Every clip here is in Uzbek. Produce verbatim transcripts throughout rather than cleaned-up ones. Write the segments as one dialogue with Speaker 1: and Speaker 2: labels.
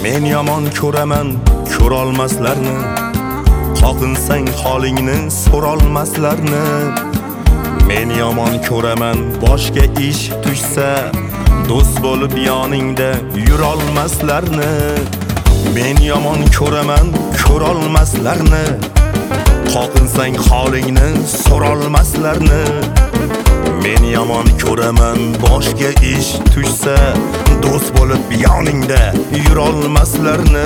Speaker 1: Men yomon ko'raman ko'rolmaslarni, qoqinsang holingni so'rolmaslarni. Men yomon ko'raman boshga ish tushsa, do'st bo'lib yoningda yurolmaslarni. Men yomon ko'raman ko'rolmaslarni, qoqinsang holingni so'rolmaslarni. Men yomon ko'raman boshga ish tushsa, do'st bo'lib yoningda yurolmaslarni.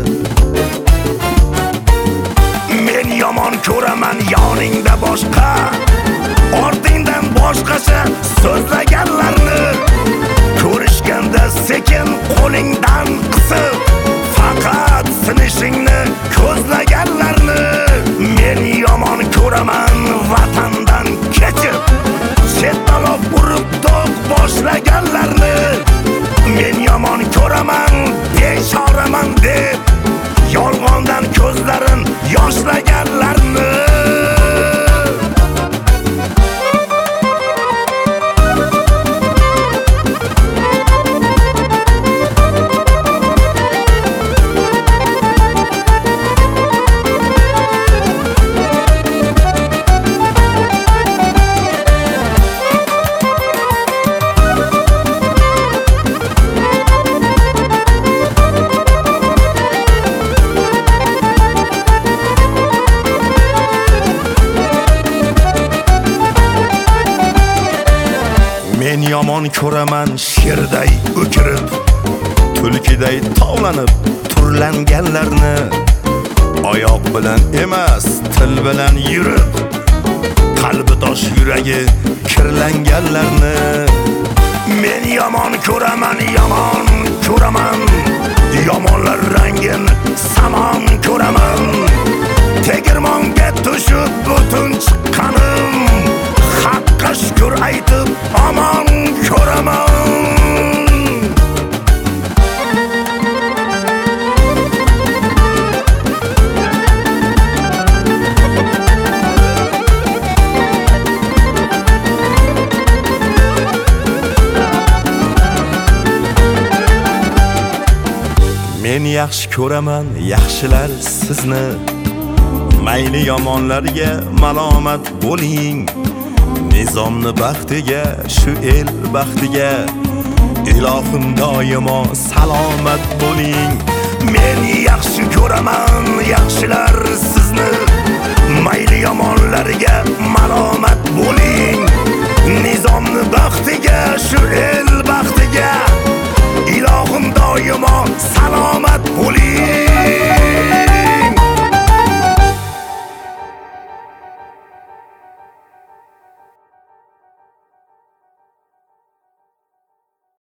Speaker 1: Men yomon ko'raman yoningda boshqa, ortingdan boshqacha so'zlaganlarni. Ko'rishganda sekin qo'lingdan qisib, faqat sinishingni ko'zlaganlarni. Men yomon ko'raman vatandan kechib, chetaloq urib to'q boshlaganlarni. Men yomon ko'raman beshoraman deb, yolg'ondan ko'zlarin yoshlaganlarni. Men yomon ko'raman sherday o'kirib, tulkiday tovlanib turlanganlarni. Oyoq bilan emas, til bilan yurib, qalbi tosh yuragi kirlanganlarni. Men yomon ko'raman, yomon ko'raman, yomonlar rangin samon ko'raman. Tegirmonga tushib butun chiqqanim, haqqa shukr aytib omon ko'raman. Men yaxshi ko'raman yaxshilar sizni, mayli yomonlarga malomat bo'ling. Nizomni baxtiga, shu el baxtiga, ilohim doimo salomat bo'ling. Men yaxshi ko'raman yaxshilar sizni.